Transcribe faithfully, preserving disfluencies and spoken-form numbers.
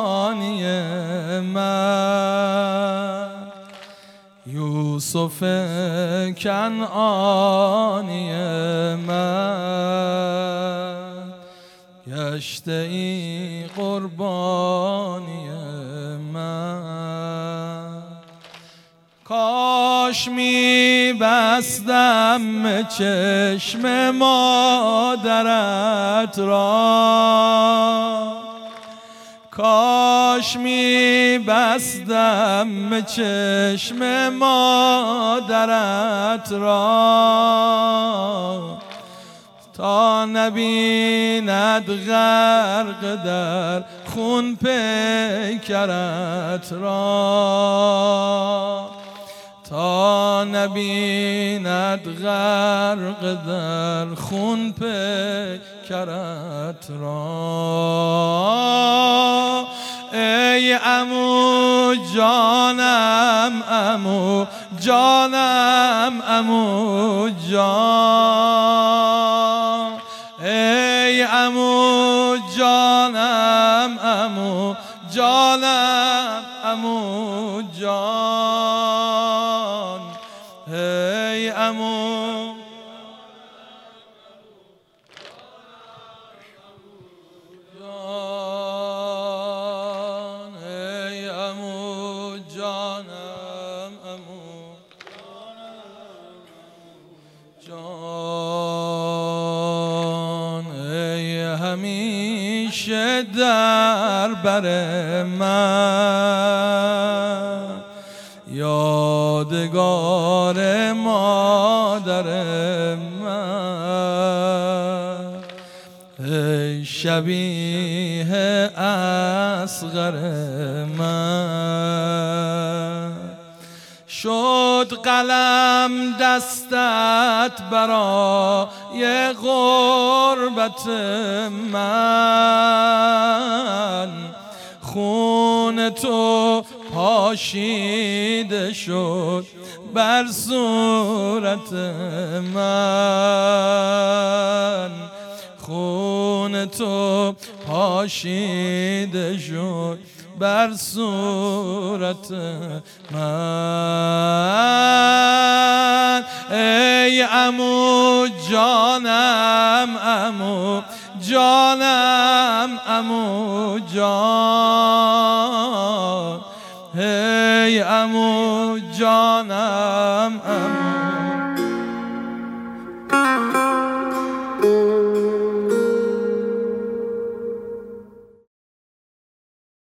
کنعانی من، یوسف کنعانی من، گشته ای قربانی من. کاش می بستم چشم مادرت را، کاش می بستم چشم مادرت را، تا نبیند غرق در خون پیکرت را، تا نبیند غرق در خون پیکرت را. ای عمو جانم عمو جانم عمو جان، ای عمو جانم عمو جانم عمو جان، ای عمو جان، ای عمو جانم عمو جان، ای همیشه در بر من، یادگار مادر من، ای شبیه اصغر من. شد قلم دستت برای غربت من، خون تو پاشیده شد بر صورت من، خون تو پاشیده شد بر صورت من. ای عمو جانم عمو جانم عمو جان، ای عمو جانم عمو